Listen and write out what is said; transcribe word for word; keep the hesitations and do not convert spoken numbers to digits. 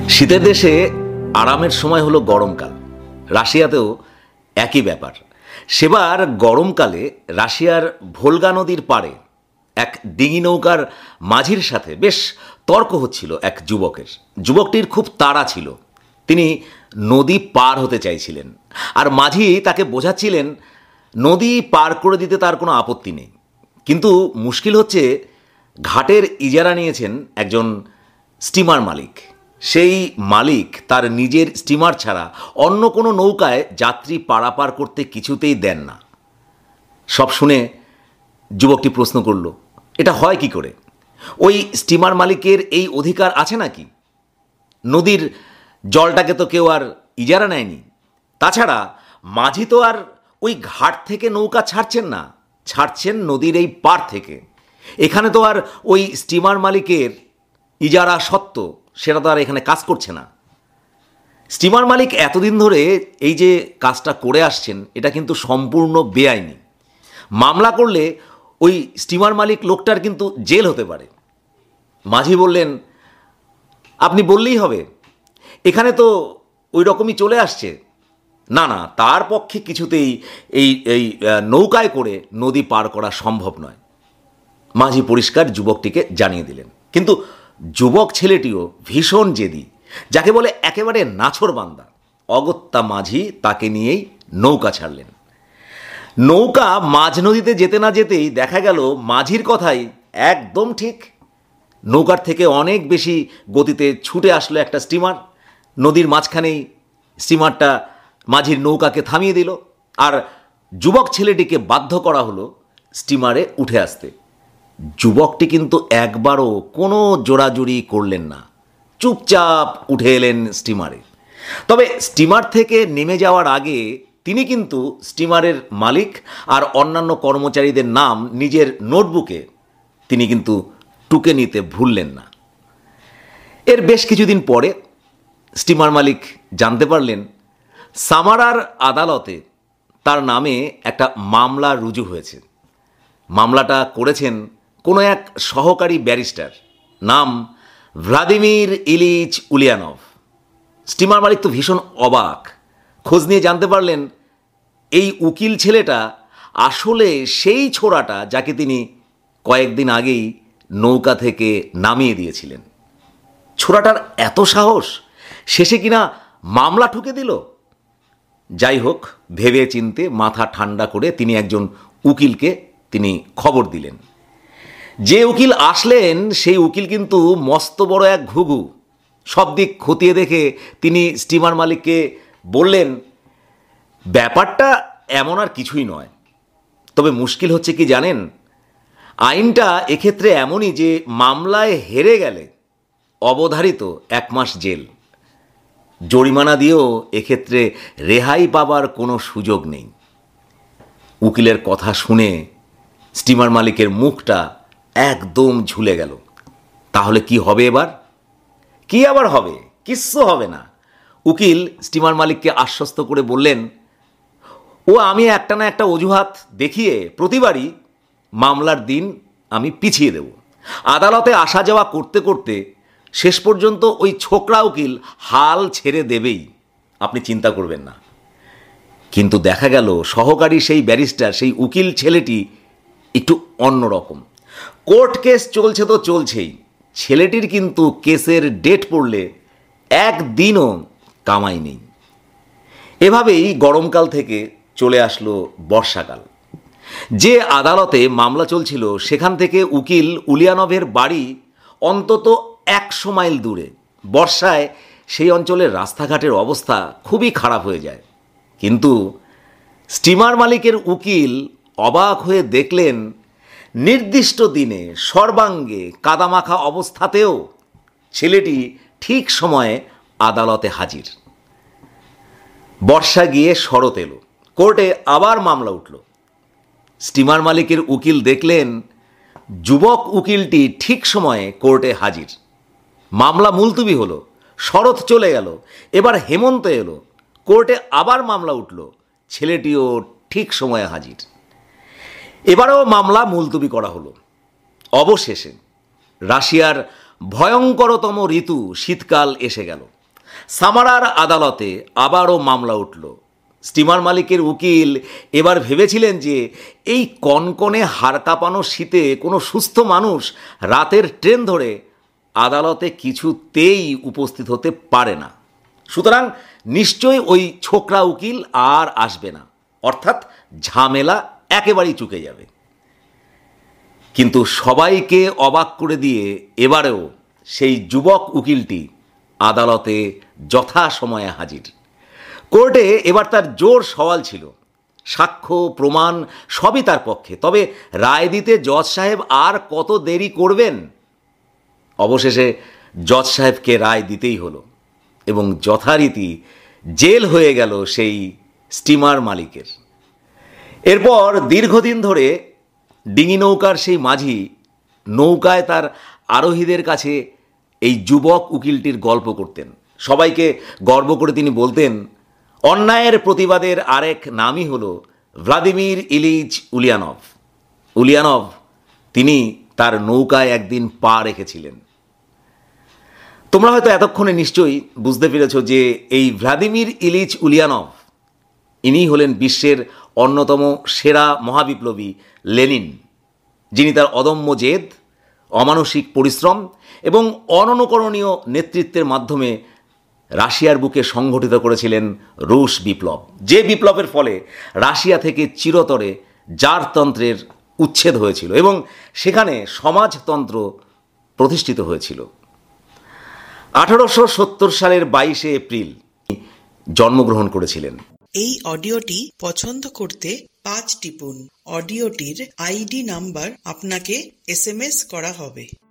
শীতের দেশে আরামের সময় হলো গরমকাল। রাশিয়াতেও একই ব্যাপার। সেবার গরমকালে রাশিয়ার ভোলগা নদীর পাড়ে এক ডিঙি নৌকার মাঝির সাথে বেশ তর্ক হচ্ছিল এক যুবকের। যুবকটির খুব তাড়া ছিল, তিনি নদী পার হতে চাইছিলেন, আর মাঝি তাকে বোঝাচ্ছিলেন নদী পার করে দিতে তার কোনো আপত্তি নেই। কিন্তু মুশকিল হচ্ছে, ঘাটের ইজারা নিয়েছেন একজন স্টিমার মালিক। সেই মালিক তার নিজের স্টিমার ছাড়া অন্য কোনো নৌকায় যাত্রী পারাপার করতে কিছুতেই দেন না। সব শুনে যুবকটি প্রশ্ন করল, এটা হয় কি করে? ওই স্টিমার মালিকের এই অধিকার আছে নাকি? নদীর জলটাকে তো কেউ আর ইজারা নেয়নি। তাছাড়া মাঝি তো আর ওই ঘাট থেকে নৌকা ছাড়ছেন না, ছাড়ছেন নদীর এই পার থেকে। এখানে তো আর ওই স্টিমার মালিকের ইজারা সত্ত্ব সেটা তো আর এখানে কাজ করছে না। স্টিমার মালিক এতদিন ধরে এই যে কাজটা করে আসছেন, এটা কিন্তু সম্পূর্ণ বেআইনি। মামলা করলে ওই স্টিমার মালিক লোকটার কিন্তু জেল হতে পারে। মাঝি বললেন, আপনি বললেই হবে, এখানে তো ওই রকমই চলে আসছে। না না, তার পক্ষে কিছুতেই এই এই নৌকায় করে নদী পার করা সম্ভব নয়। মাঝি পরিষ্কার যুবকটিকে জানিয়ে দিলেন। কিন্তু যুবক ছেলেটিও ভীষণ জেদি, যাকে বলে একেবারে নাছোড়বান্দা। অগত্যা মাঝি তাকে নিয়েই নৌকা ছাড়লেন। নৌকা মাঝ নদীতে যেতে না যেতেই দেখা গেল মাঝির কথাই একদম ঠিক। নৌকার থেকে অনেক বেশি গতিতে ছুটে আসলো একটা স্টিমার। নদীর মাঝখানেই স্টিমারটা মাঝির নৌকাকে থামিয়ে দিল, আর যুবক ছেলেটিকে বাধ্য করা হলো স্টিমারে উঠে আসতে। যুবকটি কিন্তু একবারও কোনো জোড়াজুড়ি করলেন না, চুপচাপ উঠে এলেন স্টিমারে। তবে স্টিমার থেকে নেমে যাওয়ার আগে তিনি কিন্তু স্টিমারের মালিক আর অন্যান্য কর্মচারীদের নাম নিজের নোটবুকে তিনি কিন্তু টুকে নিতে ভুললেন না। এর বেশ কিছুদিন পরে স্টিমার মালিক জানতে পারলেন সামারার আদালতে তার নামে একটা মামলা রুজু হয়েছে। মামলাটা করেছেন কোনো এক সহকারী ব্যারিস্টার, নাম ভ্লাদিমির ইলিচ উলিয়ানভ। স্টিমার মালিক তো ভীষণ অবাক। খোঁজ নিয়ে জানতে পারলেন এই উকিল ছেলেটা আসলে সেই ছোড়াটা যাকে তিনি কয়েকদিন আগেই নৌকা থেকে নামিয়ে দিয়েছিলেন। ছোড়াটার এত সাহস, শেষে কিনা মামলা ঠুকে দিল। যাই হোক, ভেবে চিনতে মাথা ঠান্ডা করে তিনি একজন উকিলকে তিনি খবর দিলেন। যে উকিল আসলেন সেই উকিল কিন্তু মস্ত বড় এক ঘুঘু। সব দিক খতিয়ে দেখে তিনি স্টিমার মালিককে বললেন, ব্যাপারটা এমন আর কিছুই নয়। তবে মুশকিল হচ্ছে কি জানেন, আইনটা এক্ষেত্রে এমনই যে মামলায় হেরে গেলে অবধারিত এক মাস জেল, জরিমানা দিয়েও এক্ষেত্রে রেহাই পাবার কোনো সুযোগ নেই। উকিলের কথা শুনে স্টিমার মালিকের মুখটা একদম ঝুলে গেল। তাহলে কি হবে এবার? কি আবার হবে? কিচ্ছু হবে না। উকিল স্টিমার মালিককে আশ্বস্ত করে বললেন, ও আমি একটা না একটা অজুহাত দেখিয়ে প্রতিবারই মামলার দিন আমি পিছিয়ে দেব। আদালতে আসা যাওয়া করতে করতে শেষ পর্যন্ত ওই ছোকরা উকিল হাল ছেড়ে দেবেই, আপনি চিন্তা করবেন না। কিন্তু দেখা গেল সহকারী সেই ব্যারিস্টার, সেই উকিল ছেলেটি একটু অন্যরকম। কোর্ট কেস চলছে তো চলছেই, ছেলেটির কিন্তু কেসের ডেট পড়লে একদিনও কামাই নেই। এভাবেই গরমকাল থেকে চলে আসলো বর্ষাকাল। যে আদালতে মামলা চলছিল সেখান থেকে উকিল উলিয়ানভের বাড়ি অন্তত একশো মাইল দূরে। বর্ষায় সেই অঞ্চলের রাস্তাঘাটের অবস্থা খুবই খারাপ হয়ে যায়। কিন্তু স্টিমার মালিকের উকিল অবাক হয়ে দেখলেন নির্দিষ্ট দিনে সর্বাঙ্গে কাদামাখা অবস্থাতেও ছেলেটি ঠিক সময়ে আদালতে হাজির। বর্ষা গিয়ে শরৎ এলো, কোর্টে আবার মামলা উঠল। স্টিমার মালিকের উকিল দেখলেন যুবক উকিলটি ঠিক সময়ে কোর্টে হাজির। মামলা মুলতুবি হলো, শরৎ চলে গেল, এবার হেমন্ত এলো, কোর্টে আবার মামলা উঠল, ছেলেটিও ঠিক সময়ে হাজির। এবারেও মামলা মুলতুবি করা হলো। অবশেষে রাশিয়ার ভয়ঙ্করতম ঋতু শীতকাল এসে গেল। সামারার আদালতে আবারও মামলা উঠল। স্টিমার মালিকের উকিল এবার ভেবেছিলেন যে এই কনকনে হাড় কাঁপানো শীতে কোনো সুস্থ মানুষ রাতের ট্রেন ধরে আদালতে কিছুতেই উপস্থিত হতে পারে না, সুতরাং নিশ্চয়ই ওই ছোকরা উকিল আর আসবে না, অর্থাৎ ঝামেলা একেবারেই চুকে যাবে। কিন্তু সবাইকে অবাক করে দিয়ে এবারেও সেই যুবক উকিলটি আদালতে যথাসময়ে হাজির। কোর্টে এবার তার জোর সওয়াল ছিল, সাক্ষ্য প্রমাণ সবই তার পক্ষে, তবে রায় দিতে জজ সাহেব আর কত দেরি করবেন? অবশেষে জজ সাহেবকে রায় দিতেই হলো এবং যথারীতি জেল হয়ে গেল সেই স্টিমার মালিকের। এরপর দীর্ঘদিন ধরে ডিঙি নৌকার সেই মাঝি নৌকায় তার আরোহীদের কাছে এই যুবক উকিলটির গল্প করতেন। সবাইকে গর্ব করে তিনি বলতেন, অন্যায়ের প্রতিবাদের আরেক নামই হলো ভ্লাদিমির ইলিচ উলিয়ানভ। উলিয়ানভ তিনি তার নৌকায় একদিন পা রেখেছিলেন। তোমরা হয়তো এতক্ষণে নিশ্চয়ই বুঝতে পেরেছ যে এই ভ্লাদিমির ইলিচ উলিয়ানভ ইনি হলেন বিশ্বের অন্যতম সেরা মহাবিপ্লবী লেনিন, যিনি তার অদম্য জেদ, অমানসিক পরিশ্রম এবং অননুকরণীয় নেতৃত্বের মাধ্যমে রাশিয়ার বুকে সংগঠিত করেছিলেন রুশ বিপ্লব, যে বিপ্লবের ফলে রাশিয়া থেকে চিরতরে জারতন্ত্রের উচ্ছেদ হয়েছিল এবং সেখানে সমাজতন্ত্র প্রতিষ্ঠিত হয়েছিল। আঠারোশো সত্তর সালের বাইশে এপ্রিল জন্মগ্রহণ করেছিলেন। এই অডিওটি পছন্দ করতে পাঁচ টিপুন। অডিওটির আইডি নাম্বার আপনাকে এস এম এস করা হবে।